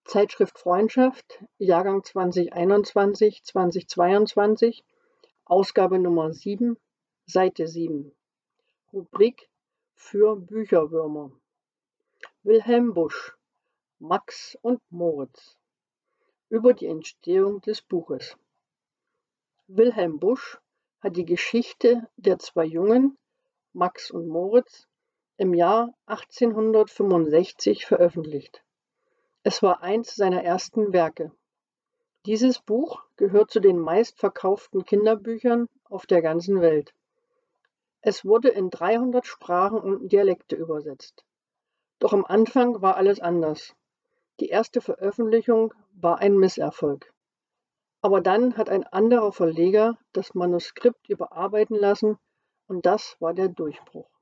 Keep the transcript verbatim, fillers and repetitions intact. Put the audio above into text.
Zeitschrift Freundschaft, Jahrgang zweitausendeinundzwanzig, zweitausendzweiundzwanzig, Ausgabe Nummer sieben, Seite sieben. Rubrik für Bücherwürmer. Wilhelm Busch, Max und Moritz. Über die Entstehung des Buches. Wilhelm Busch hat die Geschichte der zwei Jungen, Max und Moritz, im Jahr achtzehnhundertfünfundsechzig veröffentlicht. Es war eins seiner ersten Werke. Dieses Buch gehört zu den meistverkauften Kinderbüchern auf der ganzen Welt. Es wurde in dreihundert Sprachen und Dialekte übersetzt. Doch am Anfang war alles anders. Die erste Veröffentlichung war ein Misserfolg. Aber dann hat ein anderer Verleger das Manuskript überarbeiten lassen und das war der Durchbruch.